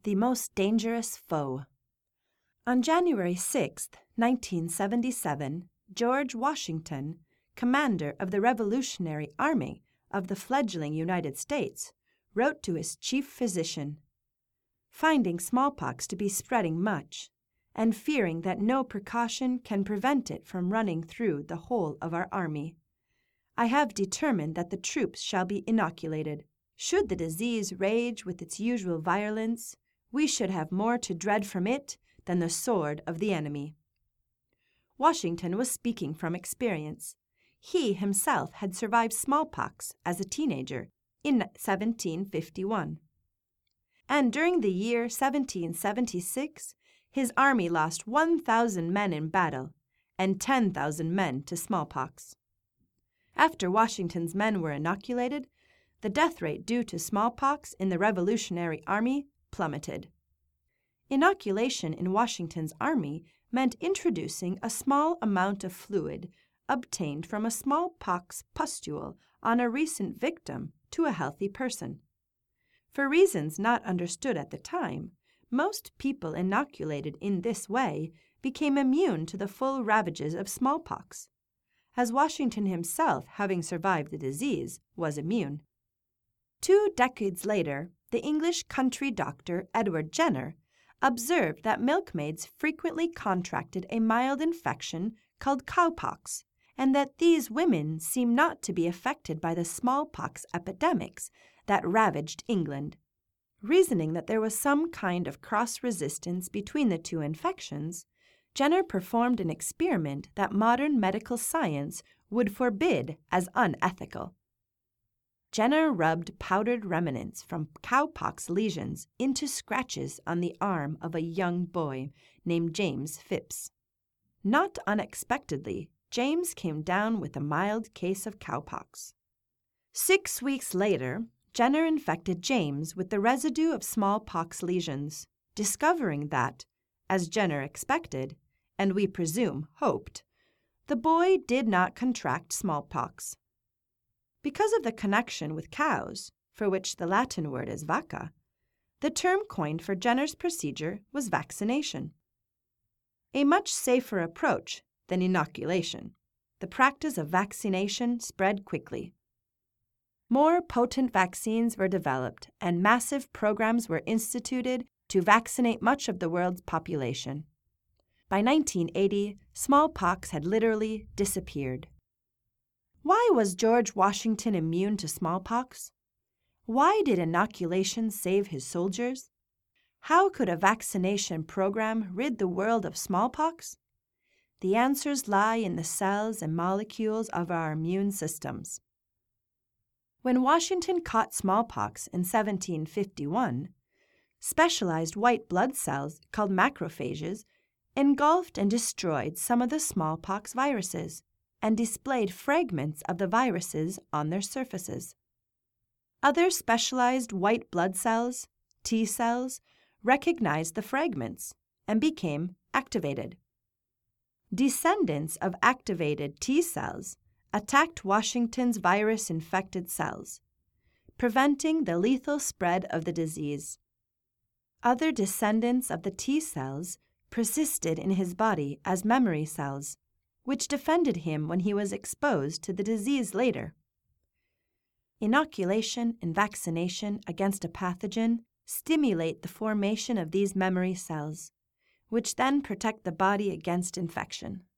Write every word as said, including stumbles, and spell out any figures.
The most dangerous foe. On January sixth, nineteen seventy-seven, George Washington, commander of the Revolutionary Army of the fledgling United States, wrote to his chief physician, finding smallpox to be spreading much, and fearing that no precaution can prevent it from running through the whole of our army. I have determined that the troops shall be inoculated. Should the disease rage with its usual violence, we should have more to dread from it than the sword of the enemy. Washington was speaking from experience. He himself had survived smallpox as a teenager in seventeen fifty-one. And during the year seventeen seventy-six, his army lost one thousand men in battle and ten thousand men to smallpox. After Washington's men were inoculated, the death rate due to smallpox in the Revolutionary Army plummeted. Inoculation in Washington's army meant introducing a small amount of fluid obtained from a smallpox pustule on a recent victim to a healthy person. For reasons not understood at the time, most people inoculated in this way became immune to the full ravages of smallpox, as Washington himself, having survived the disease, was immune. Two decades later, the English country doctor Edward Jenner observed that milkmaids frequently contracted a mild infection called cowpox, and that these women seemed not to be affected by the smallpox epidemics that ravaged England. Reasoning that there was some kind of cross-resistance between the two infections, Jenner performed an experiment that modern medical science would forbid as unethical. Jenner rubbed powdered remnants from cowpox lesions into scratches on the arm of a young boy named James Phipps. Not unexpectedly, James came down with a mild case of cowpox. Six weeks later, Jenner infected James with the residue of smallpox lesions, discovering that, as Jenner expected, and we presume hoped, the boy did not contract smallpox. Because of the connection with cows, for which the Latin word is vacca, the term coined for Jenner's procedure was vaccination. A much safer approach than inoculation, the practice of vaccination spread quickly. More potent vaccines were developed, and massive programs were instituted to vaccinate much of the world's population. By nineteen eighty, smallpox had literally disappeared. Why was George Washington immune to smallpox? Why did inoculation save his soldiers? How could a vaccination program rid the world of smallpox? The answers lie in the cells and molecules of our immune systems. When Washington caught smallpox in seventeen fifty-one, specialized white blood cells called macrophages engulfed and destroyed some of the smallpox viruses and displayed fragments of the viruses on their surfaces. Other specialized white blood cells, T cells, recognized the fragments and became activated. Descendants of activated T cells attacked Washington's virus-infected cells, preventing the lethal spread of the disease. Other descendants of the T cells persisted in his body as memory cells, which defended him when he was exposed to the disease later. Inoculation and vaccination against a pathogen stimulate the formation of these memory cells, which then protect the body against infection.